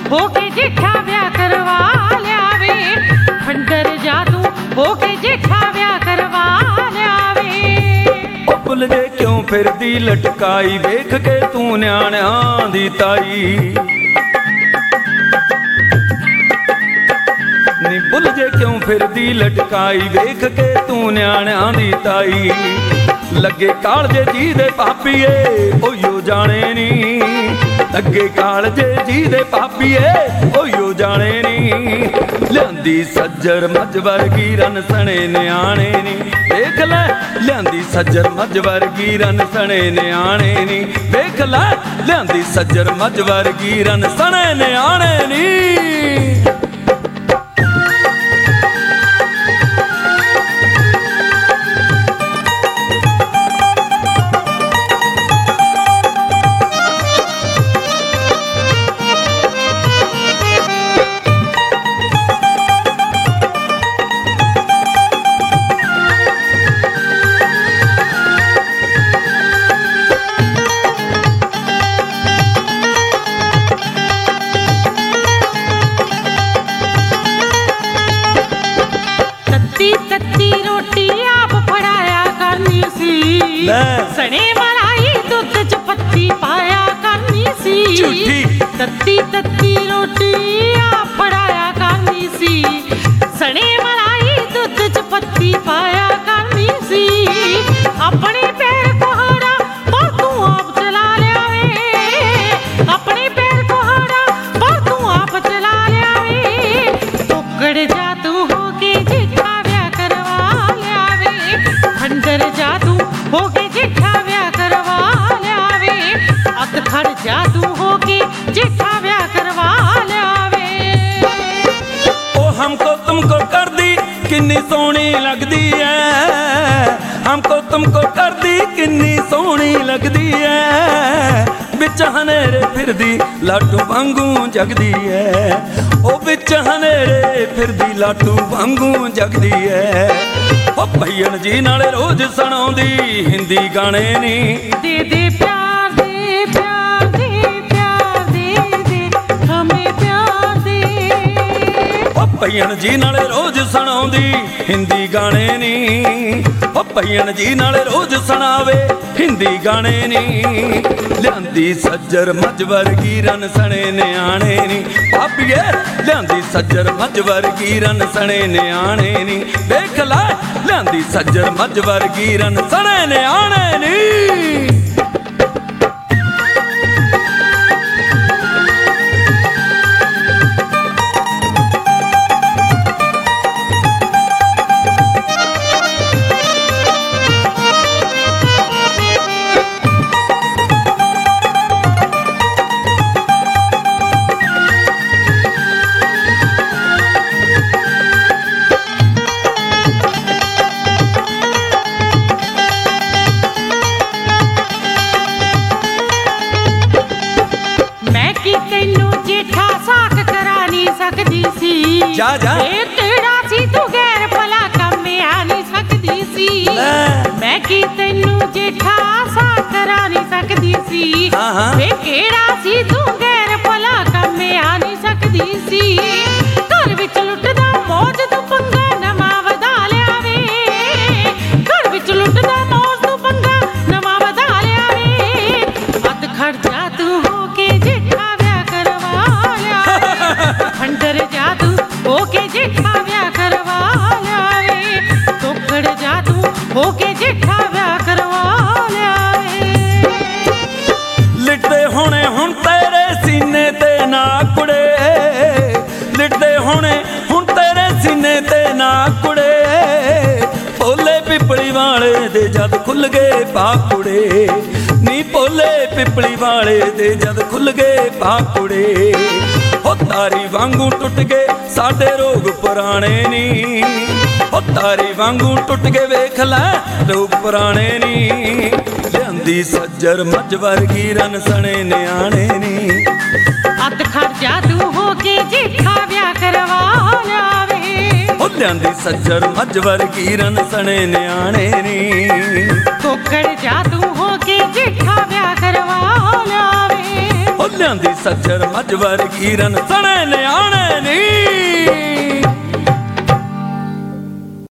हो के जेठा ब्याह करवा लियावे, खंडर जादू हो के जेठा ब्याह करवा लियावे। भुल जे क्यों फिरदी लटकाई, वेख के तू न्याणियां दी ताई। नी भुल जे क्यों फिरदी लटकाई, वेख के तू न्याणियां दी ताई। लगे कालजे जी दे पापीए ओयो जाने नी, लगे कालजे जी दे पापीए ओयो जाने नी। लियांदी सज्जर मझ वर्गी रन सने न्याणे नी, देख लै लियांदी सज्जर मझ वर्गी रन सने न्याणे नी। देख लै लियांदी सज्जर मझ वर्गी रन सने न्याणे नी। तत्ती रोटी आप फड़ाया करनी सी, सने मलाई दूध च पत्ती पाया करनी सी। तत्ती रोटी आप फड़ाया करनी सी, सने मलाई दूध च पत्ती पाया करनी सी। अपने पैर कुहाड़ा पर तू आप चला लियावे, अपने पैर कुहाड़ा पर तू आप चला लियावे। टुकड़ जा तू हो के जेठा ब्याह करवा लियावे, खंडर जादू हो के जेठा ब्याह करवा लियावे। अधखड़ जादू हो के जेठा ब्याह करवा लियावे। ओ हमको तुमको कर दी किन्नी सोहनी लगदी है, हमको तुमको कर दी किन्नी सोहनी लगदी है। बिच हनेरे फिरदी लाटू वांगू जगदी है, ओ बिच हनेरे फिरदी लाटू वांगू जगदी है। ओ भैयन जी नाले रोज सुणाउंदी हिंदी गाने नी, दे दे प्यार दे प्यार दे प्यार दे दे हमें प्यार दे। ओ भैयन जी नाले रोज सुणाउंदी हिंदी गाने नी, ओ भैयन जी नाले रोज सुणावे हिंदी गाने नी। लियांदी सज्जर मझ वर्गी रन सने न्याणे नी, पापीए लियांदी सज्जर मझ वर्गी रन सने न्याणे नी। देख लै लियांदी सज्जर मझ वर्गी रन सने न्याणे नी। जा जा तेरा सी तू गैर भला कम आ नहीं सकदी सी, मैं की तैनू जेठा सा करा नहीं सकदी सी। वे केड़ा सी तू गैर भला कम आ नहीं सकदी सी। घर विच लुटदा मौज तू पंगा नवा वधा लियावे, घर विच लुटदा मौज तू पंगा नवा वधा लियावे। अध खर्चा तू हो के जेठा ब्याह करवा लियावे, खंडर जादू हो के जेठा ब्याह करवा लियावे। टुकड़ जादू हो के जेठा ब्याह करवा लियावे। लिटदे होने हुण तेरे सीने ते ना कुड़े, लिटदे होने हुण तेरे सीने ते ना कुड़े। भोले पिपली वाले दे जद खुल गए पाकुड़े, नी भोले पिपली वाले दे जद खुल गए पाकुड़े। ओ तारी वांगू टुट गए साडे रोग पुराने नी, ओ तारी वांगू टुट गए वेख लै रोग पुराने नी। लियांदी सज्जर मझ वर्गी रन सने न्याणे नी, अध खर्चा तू हो के जेठा ब्याह करवा लियावे। ओ लियांदी सज्जर मझ वर्गी रन सने न्याणे नी। टुकड़ जादू हो के जेठा ब्याह करवा लियावे। ਲਿਆਂਦੀ ਸੱਜਰ ਮੱਝ ਵਰਗੀ ਰਨ ਸਣੇ ਨਿਆਣੇ ਨੀ।